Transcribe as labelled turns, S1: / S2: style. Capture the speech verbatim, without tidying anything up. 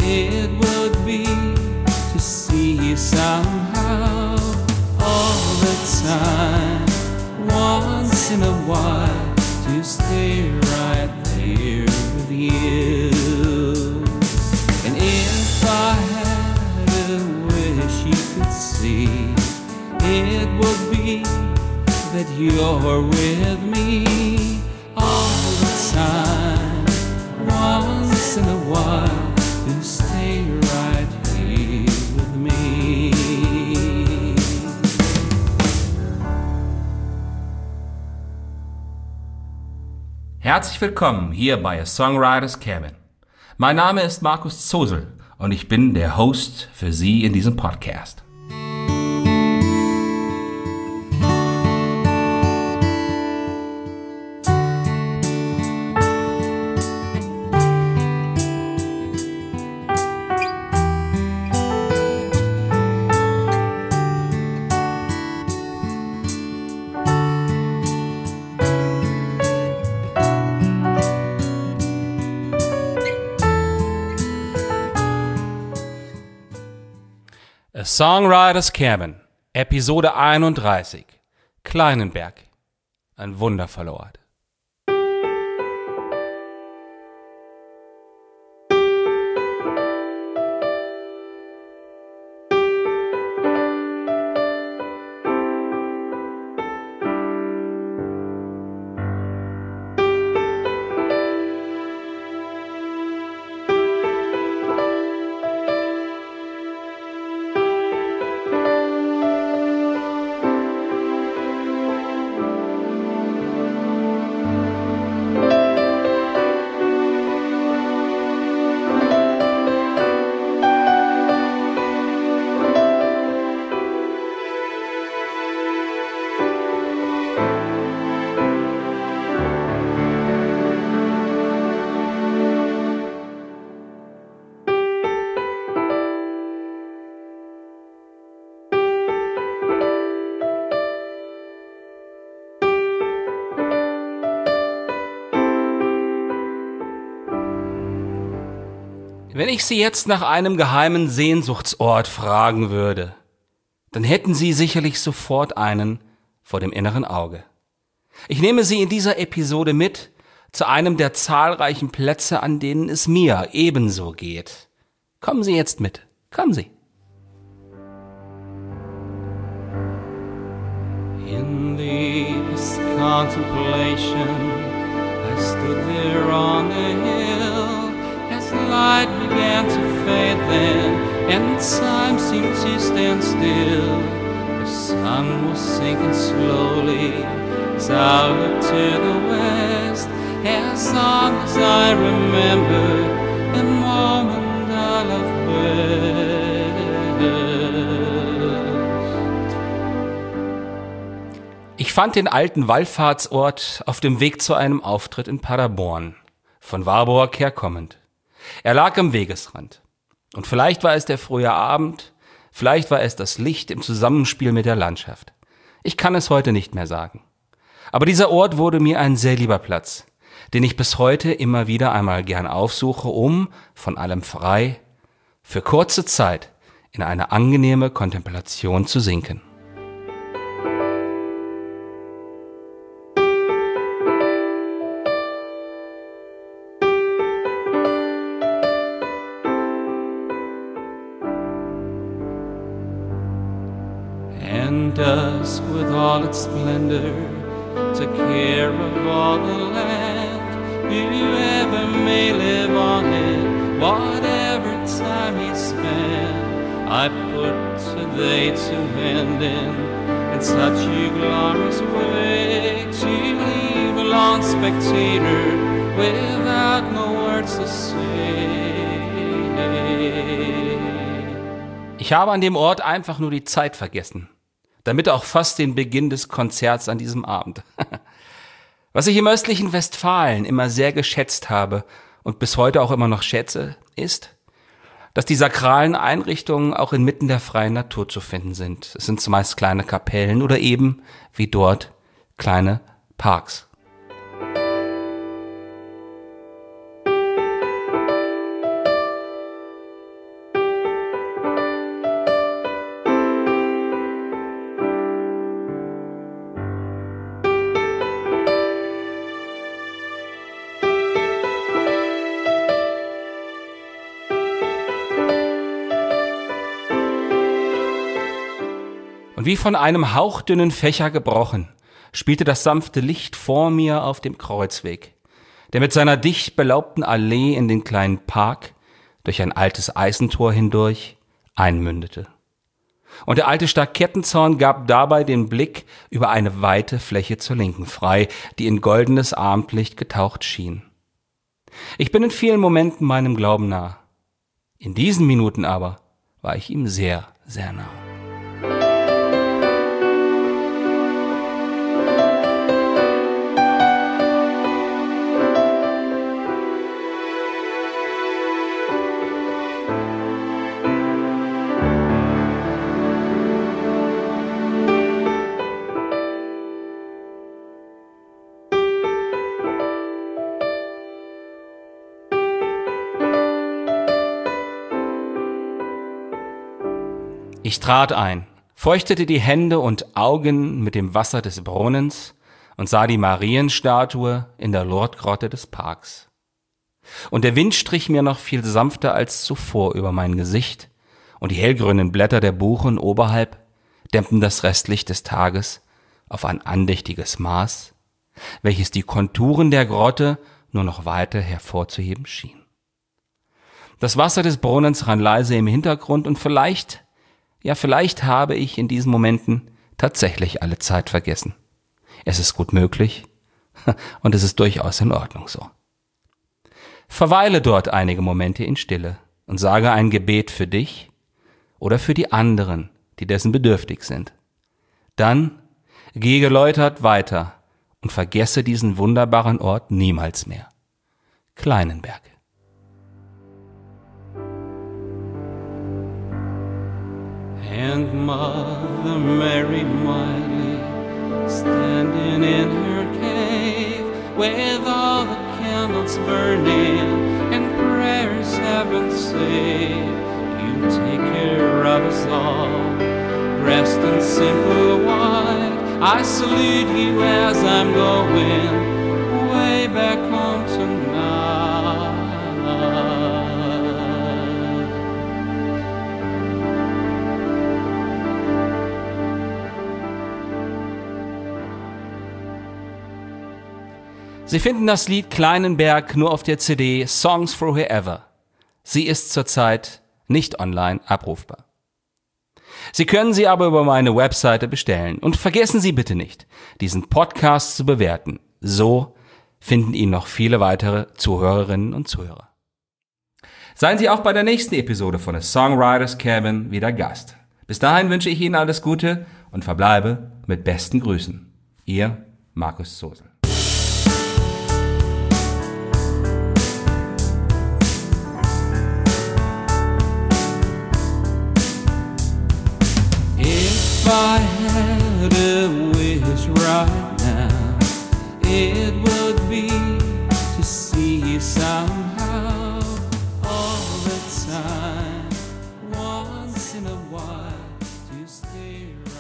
S1: it would be to see you somehow all the time, once in a while, to stay right there with you. And if I had a wish you could see, it would be that you're with me all the time, once in a while, to stay right here with me.
S2: Herzlich willkommen hier bei A Songwriter's Cabin. Mein Name ist Markus Zosel und ich bin der Host für Sie in diesem Podcast. A Songwriter's Cabin, Episode einunddreißig, Kleinenberg, ein wundervoller Ort. Wenn ich Sie jetzt nach einem geheimen Sehnsuchtsort fragen würde, dann hätten Sie sicherlich sofort einen vor dem inneren Auge. Ich nehme Sie in dieser Episode mit zu einem der zahlreichen Plätze, an denen es mir ebenso geht. Kommen Sie jetzt mit. Kommen Sie.
S1: In deepest contemplation, I stood there on the hill. As light began to fade then, and time seemed to stand still. The sun was sinking slowly as I looked to the west. As long as I remember the moment I loved best.
S2: Ich fand den alten Wallfahrtsort auf dem Weg zu einem Auftritt in Paderborn, von Warburg herkommend. Er lag am Wegesrand. Und vielleicht war es der frühe Abend, vielleicht war es das Licht im Zusammenspiel mit der Landschaft. Ich kann es heute nicht mehr sagen. Aber dieser Ort wurde mir ein sehr lieber Platz, den ich bis heute immer wieder einmal gern aufsuche, um, von allem frei, für kurze Zeit in eine angenehme Kontemplation zu sinken.
S1: And dusk with all its splendor took care of all the land. Whoever may live on it, whatever time he spent, I put today to end in, in such a glorious way, to leave a lone spectator without no words to say.
S2: Ich habe an dem Ort einfach nur die Zeit vergessen, damit auch fast den Beginn des Konzerts an diesem Abend. Was ich im östlichen Westfalen immer sehr geschätzt habe und bis heute auch immer noch schätze, ist, dass die sakralen Einrichtungen auch inmitten der freien Natur zu finden sind. Es sind zumeist kleine Kapellen oder eben, wie dort, kleine Parks. Und wie von einem hauchdünnen Fächer gebrochen, spielte das sanfte Licht vor mir auf dem Kreuzweg, der mit seiner dicht belaubten Allee in den kleinen Park durch ein altes Eisentor hindurch einmündete. Und der alte Stakettenzaun gab dabei den Blick über eine weite Fläche zur Linken frei, die in goldenes Abendlicht getaucht schien. Ich bin in vielen Momenten meinem Glauben nah. In diesen Minuten aber war ich ihm sehr, sehr nah. Ich trat ein, feuchtete die Hände und Augen mit dem Wasser des Brunnens und sah die Marienstatue in der Lourdesgrotte des Parks. Und der Wind strich mir noch viel sanfter als zuvor über mein Gesicht, und die hellgrünen Blätter der Buchen oberhalb dämmten das Restlicht des Tages auf ein andächtiges Maß, welches die Konturen der Grotte nur noch weiter hervorzuheben schien. Das Wasser des Brunnens rann leise im Hintergrund, und vielleicht Ja, vielleicht habe ich in diesen Momenten tatsächlich alle Zeit vergessen. Es ist gut möglich und es ist durchaus in Ordnung so. Verweile dort einige Momente in Stille und sage ein Gebet für dich oder für die anderen, die dessen bedürftig sind. Dann gehe geläutert weiter und vergesse diesen wunderbaren Ort niemals mehr. Kleinenberg.
S1: And Mother Mary Miley, standing in her cave, with all the candles burning and prayers have been said, you take care of us all, dressed in simple white. I salute you as I'm going way back home tonight.
S2: Sie finden das Lied Kleinenberg nur auf der C D Songs for Whoever. Sie ist zurzeit nicht online abrufbar. Sie können sie aber über meine Webseite bestellen. Und vergessen Sie bitte nicht, diesen Podcast zu bewerten. So finden ihn noch viele weitere Zuhörerinnen und Zuhörer. Seien Sie auch bei der nächsten Episode von A Songwriter's Cabin wieder Gast. Bis dahin wünsche ich Ihnen alles Gute und verbleibe mit besten Grüßen. Ihr Markus Zosel.
S1: If I had a wish right now, it would be to see you somehow all the time, once in a while, to stay around.